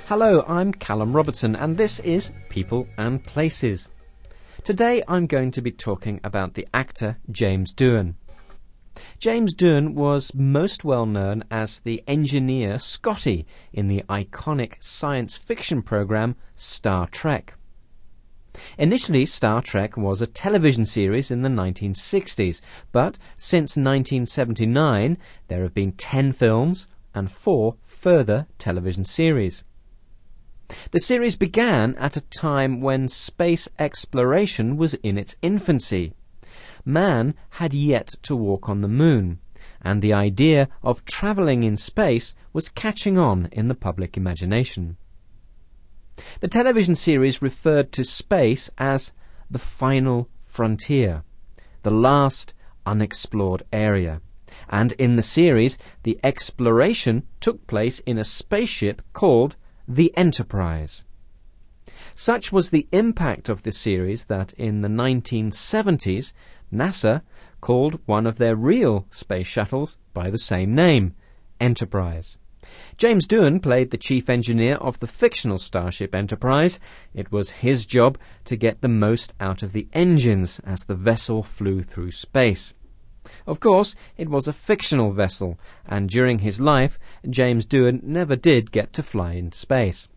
Hello, I'm Callum Robertson and this is People and Places. Today I'm going to be talking about the actor James Doohan. James Doohan was most well known as the engineer Scotty in the iconic science fiction program Star Trek. Initially, Star Trek was a television series in the 1960s, but since 1979 there have been 10 films and 4 further television series. The series began at a time when space exploration was in its infancy. Man had yet to walk on the moon, and the idea of travelling in space was catching on in the public imagination. The television series referred to space as the final frontier, the last unexplored area, and in the series the exploration took place in a spaceship called the Enterprise. Such was the impact of the series that in the 1970s NASA called one of their real space shuttles by the same name, Enterprise. James Doohan played the chief engineer of the fictional starship Enterprise. It was his job to get the most out of the engines as the vessel flew through space. Of course, it was a fictional vessel, and during his life, James Doohan never did get to fly in space.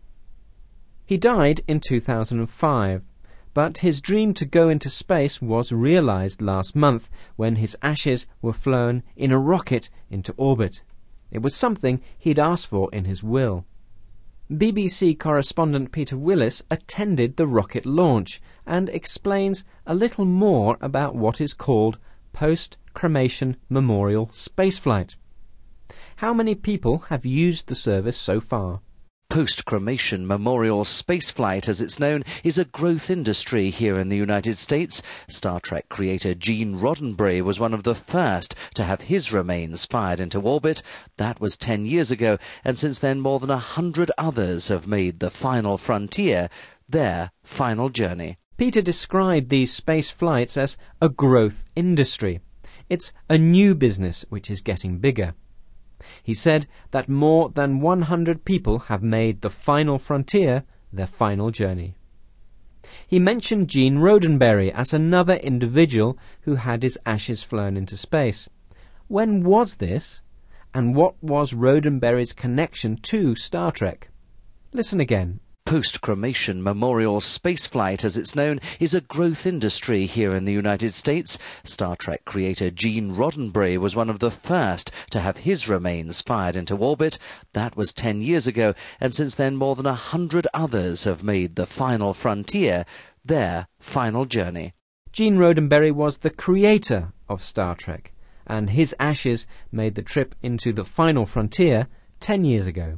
He died in 2005, but his dream to go into space was realized last month when his ashes were flown in a rocket into orbit. It was something he'd asked for in his will. BBC correspondent Peter Willis attended the rocket launch and explains a little more about what is called post-cremation memorial spaceflight. How many people have used the service so far? Post-cremation memorial spaceflight, as it's known, is a growth industry here in the United States. Star Trek creator Gene Roddenberry was one of the first to have his remains fired into orbit. That was 10 years ago, and since then more than 100 others have made the final frontier their final journey. Peter described these space flights as a growth industry. It's a new business which is getting bigger. He said that more than 100 people have made the final frontier their final journey. He mentioned Gene Roddenberry as another individual who had his ashes flown into space. When was this, and what was Roddenberry's connection to Star Trek? Listen again. Post-cremation memorial spaceflight, as it's known, is a growth industry here in the United States. Star Trek creator Gene Roddenberry was one of the first to have his remains fired into orbit. That was 10 years ago, and since then more than 100 others have made the final frontier their final journey. Gene Roddenberry was the creator of Star Trek, and his ashes made the trip into the final frontier 10 years ago.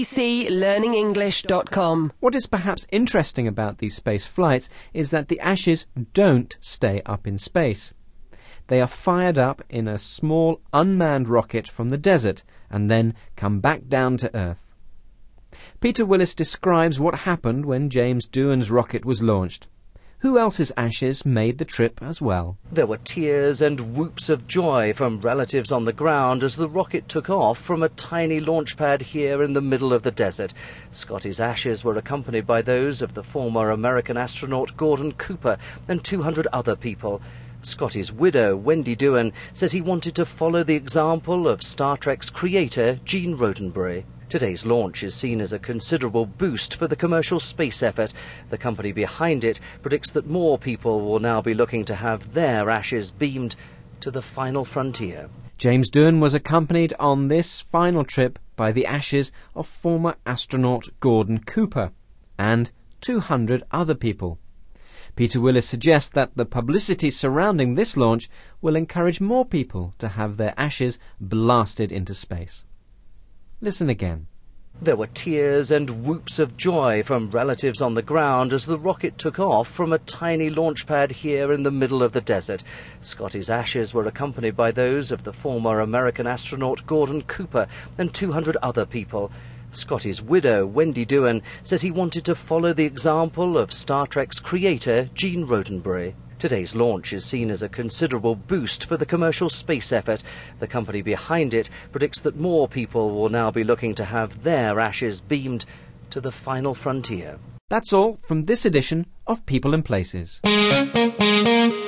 bbclearningenglish.com. What is perhaps interesting about these space flights is that the ashes don't stay up in space. They are fired up in a small unmanned rocket from the desert and then come back down to Earth. Peter Willis describes what happened when James Doohan's rocket was launched. Who else's ashes made the trip as well? There were tears and whoops of joy from relatives on the ground as the rocket took off from a tiny launch pad here in the middle of the desert. Scotty's ashes were accompanied by those of the former American astronaut Gordon Cooper and 200 other people. Scotty's widow, Wendy Doohan, says he wanted to follow the example of Star Trek's creator, Gene Roddenberry. Today's launch is seen as a considerable boost for the commercial space effort. The company behind it predicts that more people will now be looking to have their ashes beamed to the final frontier. James Doohan was accompanied on this final trip by the ashes of former astronaut Gordon Cooper and 200 other people. Peter Willis suggests that the publicity surrounding this launch will encourage more people to have their ashes blasted into space. Listen again. There were tears and whoops of joy from relatives on the ground as the rocket took off from a tiny launch pad here in the middle of the desert. Scotty's ashes were accompanied by those of the former American astronaut Gordon Cooper and 200 other people. Scotty's widow, Wendy Doohan, says he wanted to follow the example of Star Trek's creator, Gene Roddenberry. Today's launch is seen as a considerable boost for the commercial space effort. The company behind it predicts that more people will now be looking to have their ashes beamed to the final frontier. That's all from this edition of People and Places.